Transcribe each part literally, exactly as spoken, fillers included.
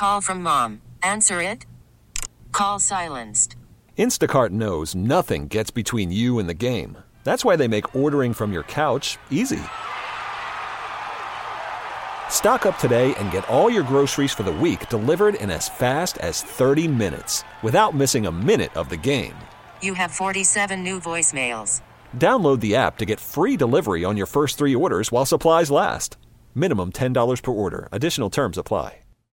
Call from mom. Answer it. Call silenced. Instacart knows nothing gets between you and the game. That's why they make ordering from your couch easy. Stock up today and get all your groceries for the week delivered in as fast as thirty minutes without missing a minute of the game. You have forty-seven new voicemails. Download the app to get free delivery on your first three orders while supplies last. Minimum ten dollars per order. Additional terms apply.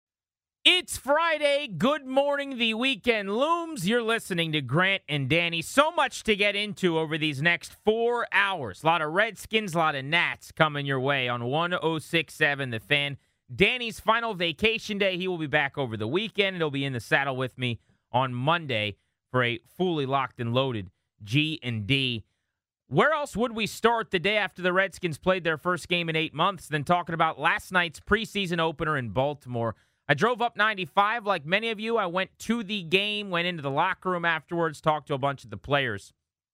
It's Friday. Good morning. The weekend looms. You're listening to Grant and Danny. So much to get into over these next four hours. A lot of Redskins, a lot of Nats coming your way on one oh six point seven The Fan. Danny's final vacation day. He will be back over the weekend. He'll be in the saddle with me on Monday for a fully locked and loaded G and D. Where else would we start the day after the Redskins played their first game in eight months than talking about last night's preseason opener in Baltimore? I drove up ninety-five like many of you. I went to the game, went into the locker room afterwards, talked to a bunch of the players.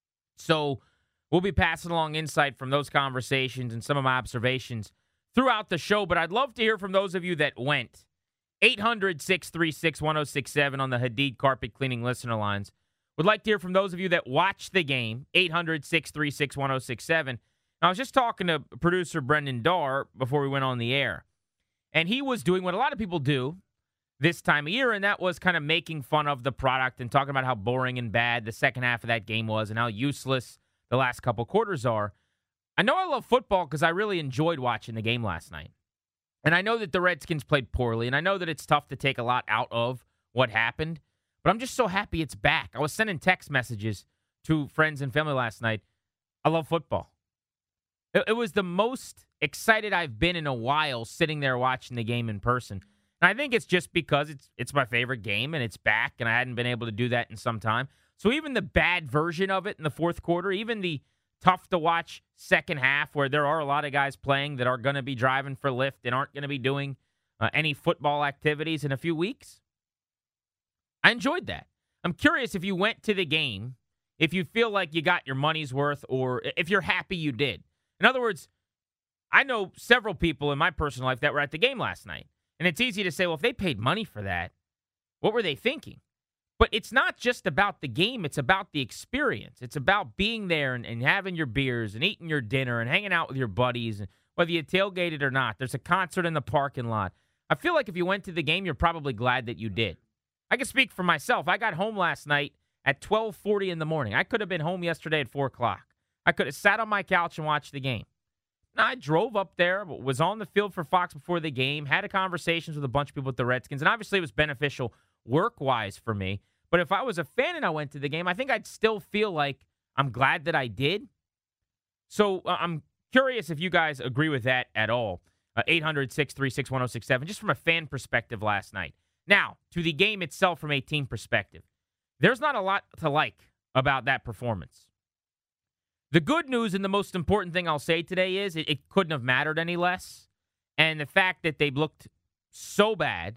So we'll be passing along insight from those conversations and some of my observations throughout the show. But I'd love to hear from those of you that went. eight hundred, six three six, one oh six seven on the Hadid Carpet Cleaning listener lines. Would like to hear from those of you that watched the game. eight hundred, six three six, one oh six seven. I was just talking to producer Brendan Darr before we went on the air. And he was doing what a lot of people do this time of year, and that was kind of making fun of the product and talking about how boring and bad the second half of that game was and how useless the last couple quarters are. I know I love football because I really enjoyed watching the game last night. And I know that the Redskins played poorly, and I know that it's tough to take a lot out of what happened, but I'm just so happy it's back. I was sending text messages to friends and family last night. I love football. It, it was the most excited I've been in a while sitting there watching the game in person. And I think it's just because it's it's my favorite game and it's back, and I hadn't been able to do that in some time. So even the bad version of it in the fourth quarter, even the tough-to-watch second half where there are a lot of guys playing that are going to be driving for Lyft and aren't going to be doing uh, any football activities in a few weeks, I enjoyed that. I'm curious if you went to the game, if you feel like you got your money's worth, or if you're happy you did. In other words, I know several people in my personal life that were at the game last night. And it's easy to say, well, if they paid money for that, what were they thinking? But it's not just about the game. It's about the experience. It's about being there and, and having your beers and eating your dinner and hanging out with your buddies. And whether you tailgated or not, there's a concert in the parking lot. I feel like if you went to the game, you're probably glad that you did. I can speak for myself. I got home last night at twelve forty in the morning. I could have been home yesterday at four o'clock. I could have sat on my couch and watched the game. Now, I drove up there, was on the field for Fox before the game, had a conversations with a bunch of people at the Redskins, and obviously it was beneficial work-wise for me. But if I was a fan and I went to the game, I think I'd still feel like I'm glad that I did. So uh, I'm curious if you guys agree with that at all. Uh, eight hundred, six three six, one oh six seven, just from a fan perspective last night. Now, to the game itself from a team perspective, there's not a lot to like about that performance. The good news and the most important thing I'll say today is it, it couldn't have mattered any less. And the fact that they looked so bad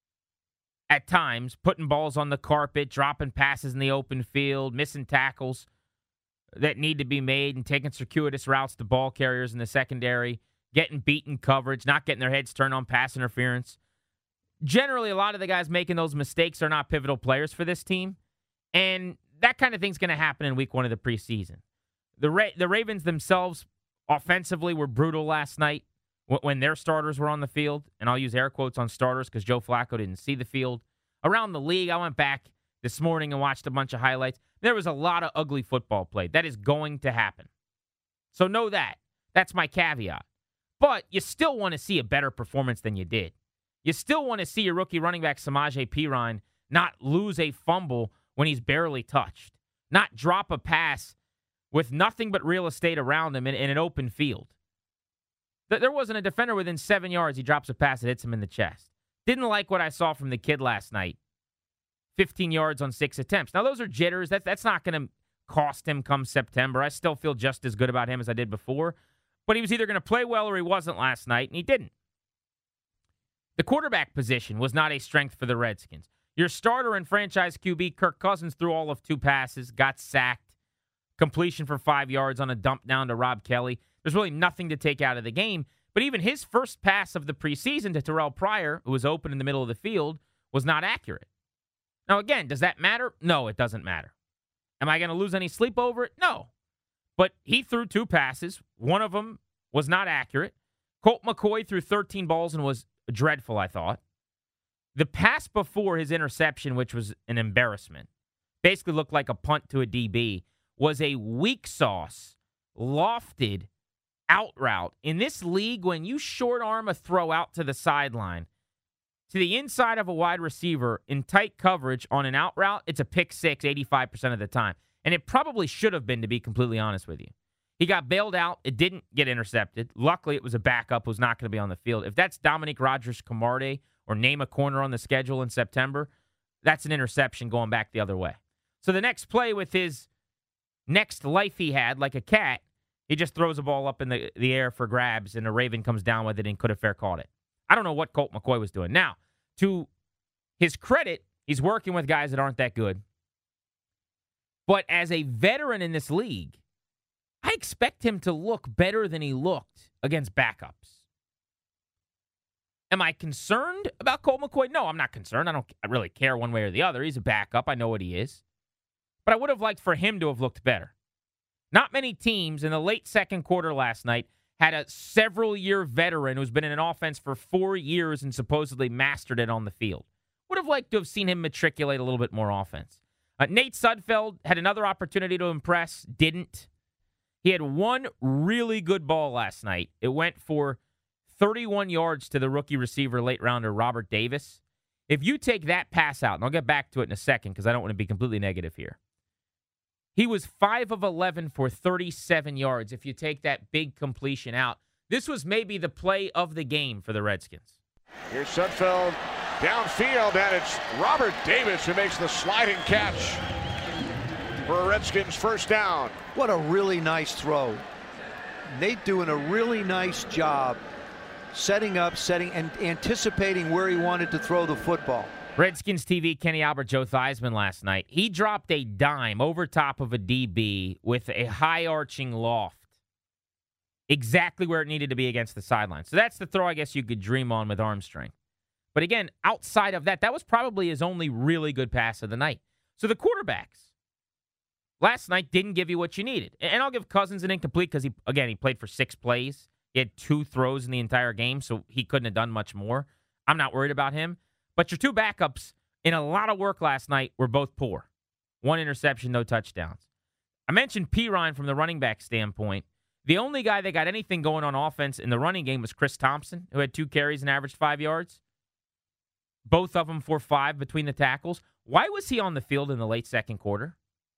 at times, putting balls on the carpet, dropping passes in the open field, missing tackles that need to be made, and taking circuitous routes to ball carriers in the secondary, getting beaten coverage, not getting their heads turned on pass interference. Generally, a lot of the guys making those mistakes are not pivotal players for this team. And that kind of thing's going to happen in week one of the preseason. The Ra- the Ravens themselves offensively were brutal last night w- when their starters were on the field. And I'll use air quotes on starters because Joe Flacco didn't see the field. Around the league, I went back this morning and watched a bunch of highlights. There was a lot of ugly football played. That is going to happen. So know that. That's my caveat. But you still want to see a better performance than you did. You still want to see your rookie running back Samaje Perine not lose a fumble when he's barely touched. Not drop a pass with nothing but real estate around him in, in an open field. There wasn't a defender within seven yards. He drops a pass that hits him in the chest. Didn't like what I saw from the kid last night. fifteen yards on six attempts. Now, those are jitters. That, that's not going to cost him come September. I still feel just as good about him as I did before. But he was either going to play well or he wasn't last night, and he didn't. The quarterback position was not a strength for the Redskins. Your starter and franchise Q B, Kirk Cousins, threw all of two passes, got sacked. Completion for five yards on a dump down to Rob Kelly. There's really nothing to take out of the game But even his first pass of the preseason to Terrell Pryor, who was open in the middle of the field, was not accurate. Now, again, does that matter? No, it doesn't matter. Am I going to lose any sleep over it? No. But he threw two passes. One of them was not accurate. Colt McCoy threw thirteen balls and was dreadful, I thought. The pass before his interception, which was an embarrassment, basically looked like a punt to a D B, was a weak sauce, lofted out route. In this league, when you short arm a throw out to the sideline, to the inside of a wide receiver in tight coverage on an out route, it's a pick six eighty-five percent of the time. And it probably should have been, to be completely honest with you. He got bailed out. It didn't get intercepted. Luckily, it was a backup who's not going to be on the field. If that's Dominique Rodgers-Camarde or name a corner on the schedule in September, that's an interception going back the other way. So the next play with his next life he had, like a cat, he just throws a ball up in the, the air for grabs, and the Raven comes down with it and could have fair caught it. I don't know what Colt McCoy was doing. Now, to his credit, he's working with guys that aren't that good. But as a veteran in this league, I expect him to look better than he looked against backups. Am I concerned about Colt McCoy? No, I'm not concerned. I don't really care one way or the other. He's a backup. I know what he is. But I would have liked for him to have looked better. Not many teams in the late second quarter last night had a several-year veteran who's been in an offense for four years and supposedly mastered it on the field. Would have liked to have seen him matriculate a little bit more offense. Uh, Nate Sudfeld had another opportunity to impress, didn't. He had one really good ball last night. It went for thirty-one yards to the rookie receiver, late rounder Robert Davis. If you take that pass out, and I'll get back to it in a second because I don't want to be completely negative here. He was five of eleven for thirty-seven yards if you take that big completion out. This was maybe the play of the game for the Redskins. Here's Sudfeld downfield, and it's Robert Davis who makes the sliding catch for a Redskins first down. What a really nice throw. Nate doing a really nice job setting up, setting, and anticipating where he wanted to throw the football. Redskins T V, Kenny Albert, Joe Theismann last night. He dropped a dime over top of a D B with a high-arching loft. Exactly where it needed to be against the sideline. So that's the throw I guess you could dream on with arm strength. But again, outside of that, that was probably his only really good pass of the night. So the quarterbacks last night didn't give you what you needed. And I'll give Cousins an incomplete because, he again, he played for six plays. He had two throws in the entire game, so he couldn't have done much more. I'm not worried about him. But your two backups in a lot of work last night were both poor. One interception, no touchdowns. I mentioned Perine from the running back standpoint. The only guy that got anything going on offense in the running game was Chris Thompson, who had two carries and averaged five yards. Both of them for five between the tackles. Why was he on the field in the late second quarter?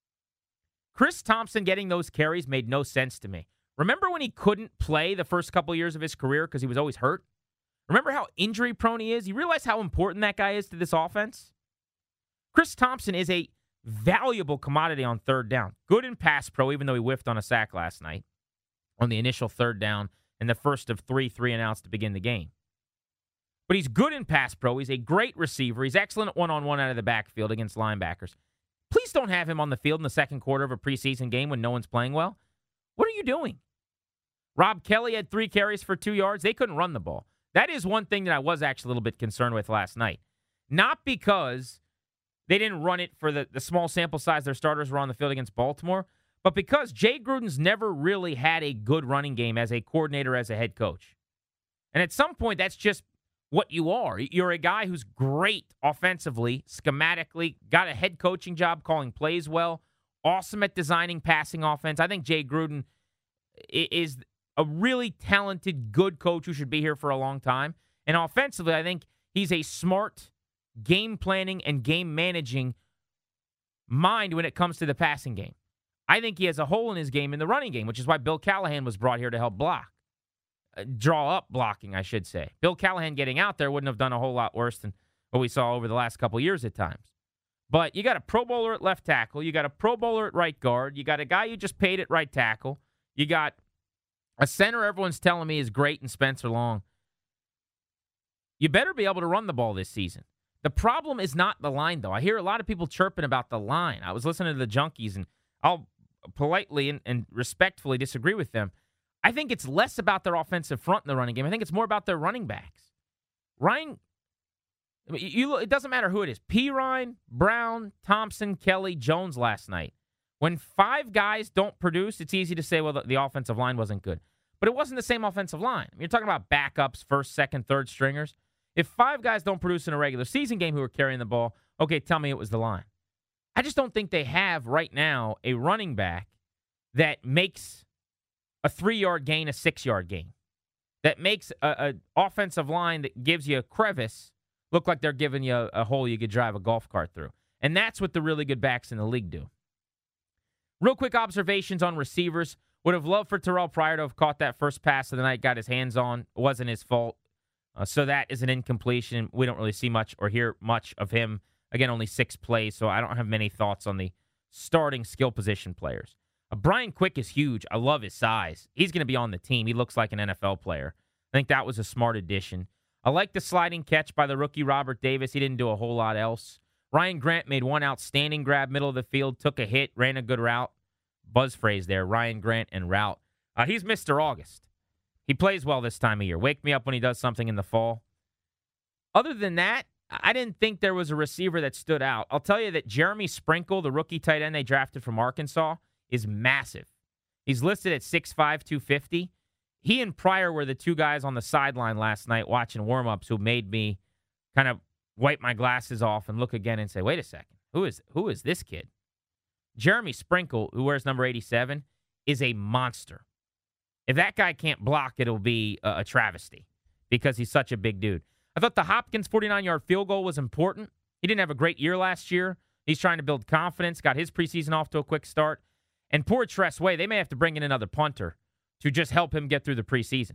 Chris Thompson getting those carries made no sense to me. Remember when he couldn't play the first couple years of his career because he was always hurt? Remember how injury-prone he is? You realize how important that guy is to this offense? Chris Thompson is a valuable commodity on third down. Good in pass pro, even though he whiffed on a sack last night on the initial third down and the first of three three and outs to begin the game. But he's good in pass pro. He's a great receiver. He's excellent at one-on-one out of the backfield against linebackers. Please don't have him on the field in the second quarter of a preseason game when no one's playing well. What are you doing? Rob Kelly had three carries for two yards. They couldn't run the ball. That is one thing that I was actually a little bit concerned with last night. Not because they didn't run it for the, the small sample size their starters were on the field against Baltimore, but because Jay Gruden's never really had a good running game as a coordinator, as a head coach. And at some point, that's just what you are. You're a guy who's great offensively, schematically, got a head coaching job, calling plays well, awesome at designing passing offense. I think Jay Gruden is a really talented, good coach who should be here for a long time. And offensively, I think he's a smart game planning and game managing mind when it comes to the passing game. I think he has a hole in his game in the running game, which is why Bill Callahan was brought here to help block. Uh, draw up blocking, I should say. Bill Callahan getting out there wouldn't have done a whole lot worse than what we saw over the last couple years at times. But you got a Pro Bowler at left tackle. You got a Pro Bowler at right guard. You got a guy you just paid at right tackle. You got a center everyone's telling me is great in Spencer Long. You better be able to run the ball this season. The problem is not the line, though. I hear a lot of people chirping about the line. I was listening to the Junkies, and I'll politely and, and respectfully disagree with them. I think it's less about their offensive front in the running game. I think it's more about their running backs. Ryan, I mean, you, it doesn't matter who it is. Perine, Brown, Thompson, Kelly, Jones last night. When five guys don't produce, it's easy to say, well, the, the offensive line wasn't good. But it wasn't the same offensive line. I mean, you're talking about backups, first, second, third stringers. If five guys don't produce in a regular season game who are carrying the ball, okay, tell me it was the line. I just don't think they have right now a running back that makes a three-yard gain a six-yard gain, that makes an offensive line that gives you a crevice look like they're giving you a, a hole you could drive a golf cart through. And that's what the really good backs in the league do. Real quick observations on receivers. Would have loved for Terrell Pryor to have caught that first pass of the night, got his hands on. It wasn't his fault. Uh, so that is an incompletion. We don't really see much or hear much of him. Again, only six plays, so I don't have many thoughts on the starting skill position players. Uh, Brian Quick is huge. I love his size. He's going to be on the team. He looks like an N F L player. I think that was a smart addition. I like the sliding catch by the rookie Robert Davis. He didn't do a whole lot else. Ryan Grant made one outstanding grab, middle of the field, took a hit, ran a good route. Buzz phrase there, Ryan Grant and route. Uh, he's Mister August. He plays well this time of year. Wake me up when he does something in the fall. Other than that, I didn't think there was a receiver that stood out. I'll tell you that Jeremy Sprinkle, the rookie tight end they drafted from Arkansas, is massive. He's listed at six five, two fifty. He and Pryor were the two guys on the sideline last night watching warm-ups who made me kind of wipe my glasses off and look again and say, wait a second, who is who is this kid? Jeremy Sprinkle, who wears number eighty-seven, is a monster. If that guy can't block, it'll be a, a travesty because he's such a big dude. I thought the Hopkins forty-nine-yard field goal was important. He didn't have a great year last year. He's trying to build confidence, got his preseason off to a quick start. And poor Tress Way, they may have to bring in another punter to just help him get through the preseason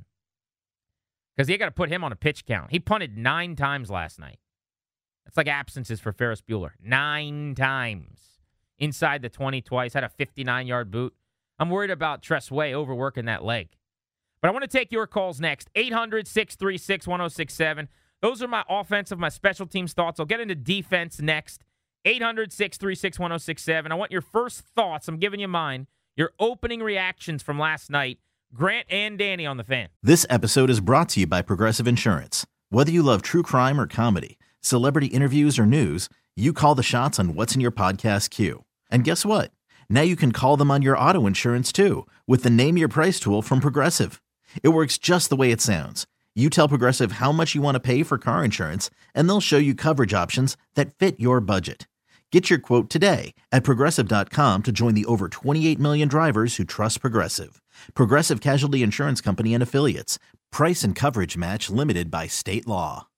because they got to put him on a pitch count. He punted nine times last night. That's like absences for Ferris Bueller. Nine times. Inside the twenty twice, had a fifty-nine-yard boot. I'm worried about Tress Way overworking that leg. But I want to take your calls next. eight hundred, six three six, one oh six seven. Those are my offensive, my special teams thoughts. I'll get into defense next. eight hundred, six three six, one oh six seven. I want your first thoughts. I'm giving you mine. Your opening reactions from last night. Grant and Danny on the Fan. This episode is brought to you by Progressive Insurance. Whether you love true crime or comedy, celebrity interviews or news, you call the shots on what's in your podcast queue. And guess what? Now you can call them on your auto insurance too with the Name Your Price tool from Progressive. It works just the way it sounds. You tell Progressive how much you want to pay for car insurance, and they'll show you coverage options that fit your budget. Get your quote today at Progressive dot com to join the over twenty-eight million drivers who trust Progressive. Progressive Casualty Insurance Company and Affiliates. Price and coverage match limited by state law.